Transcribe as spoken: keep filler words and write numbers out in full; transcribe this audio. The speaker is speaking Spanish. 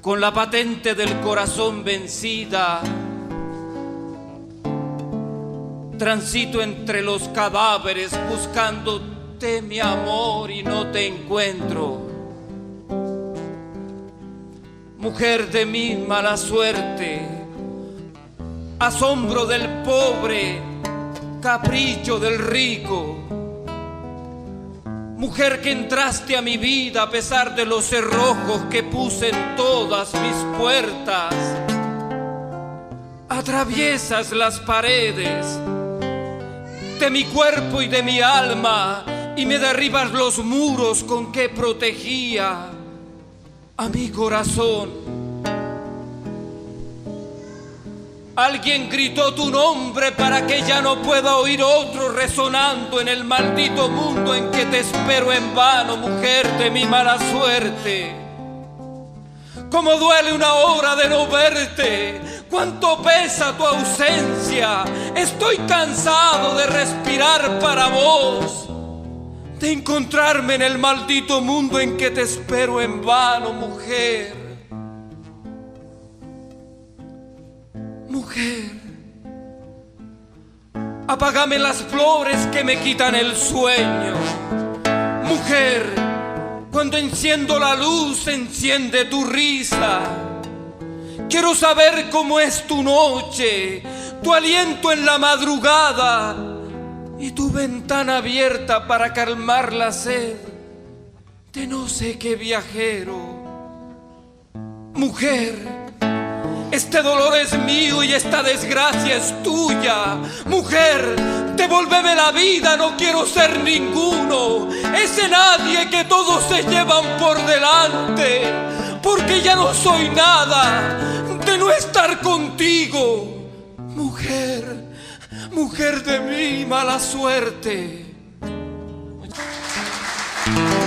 con la patente del corazón vencida, transito entre los cadáveres buscándote, mi amor, y no te encuentro. Mujer de mi mala suerte, asombro del pobre, capricho del rico. Mujer que entraste a mi vida a pesar de los cerrojos que puse en todas mis puertas. Atraviesas las paredes de mi cuerpo y de mi alma y me derribas los muros con que protegía a mi corazón. Alguien gritó tu nombre para que ya no pueda oír otro resonando en el maldito mundo en que te espero en vano, mujer de mi mala suerte. Cómo duele una hora de no verte, cuánto pesa tu ausencia. Estoy cansado de respirar para vos, de encontrarme en el maldito mundo en que te espero en vano, mujer. Mujer, apágame las flores que me quitan el sueño. Mujer, cuando enciendo la luz, enciende tu risa. Quiero saber cómo es tu noche, tu aliento en la madrugada y tu ventana abierta para calmar la sed de no sé qué viajero. Mujer, este dolor es mío y esta desgracia es tuya. Mujer, devuélveme la vida, no quiero ser ninguno, ese nadie que todos se llevan por delante, porque ya no soy nada de no estar contigo. Mujer, mujer de mi mala suerte.